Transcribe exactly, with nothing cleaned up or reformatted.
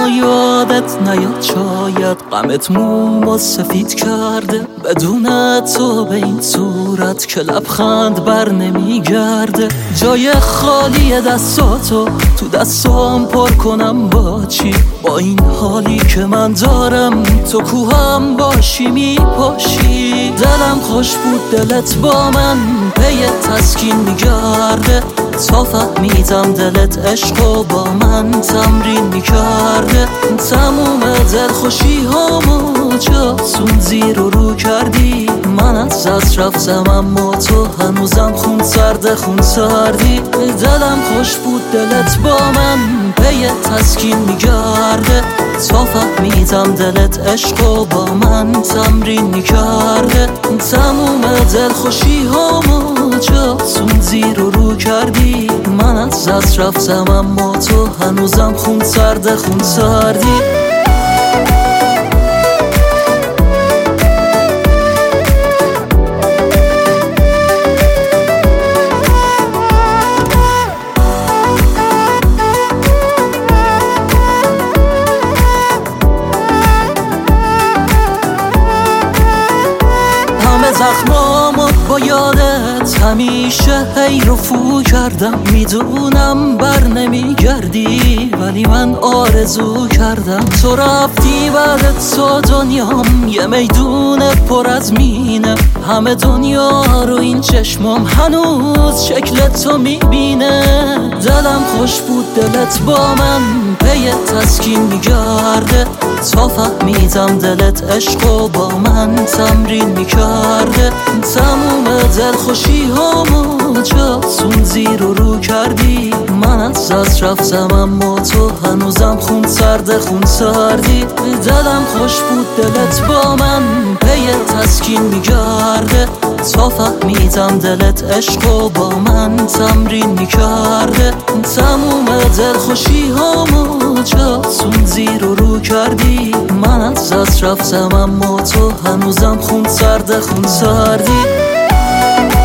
اما یادت نیاد شاید غمت مومو سفید کرده. بدون تو به این صورت که لبخند بر نمیگرده. جای خالی دستاتو تو دستام پر کنم با چی؟ با این حالی که من دارم تو کوهم باشی میپاشی. دلم خوش بود دلت با من پی تسکین میگرده. تا فهمیدم دلت عشقو با من تمرین میکرده. تموم دل خوشی هامو جاتون زیر و رو کردی. من از دست رفتم اما تو هنوزم خون سرده خون سردی. دلم خوش بود دلت با من پی تسکین میگرده. تا فهمیدم دلت عشقو با من تمرین میکرده. تموم دل خوشی هامو جاتون زیر و رو کردی. من از دست رفتم اما تو هنوزم خون سرده خون سردی. زخمامو با یادت همیشه هی رفو کردم. میدونم بر نمیگردی ولی من آرزو کردم. تو رفتی بعد تو دنیام یه میدون پر از مینه. همه دنیا رو این چشمام هنوز شکل تو میبینه. دلم خوش بود دلت با من پی تسکین میگرده. تا فهمیدم دلت عشقو با من تمرین میکرده. تموم دل خوشی هامو جاتون زیر و رو کردی. من از دست رفتم اما تو هنوزم خون سرده خون سردی. دلم خوش بود دلت با من پی تسکین میگرده. تا فهمیدم دلت عشقو با من تمرین میکرده. تموم دل خوشی هامو جاتون زیر و رو کردی. من از دست رفتم اما تو هنوزم خون سرده خون سردی.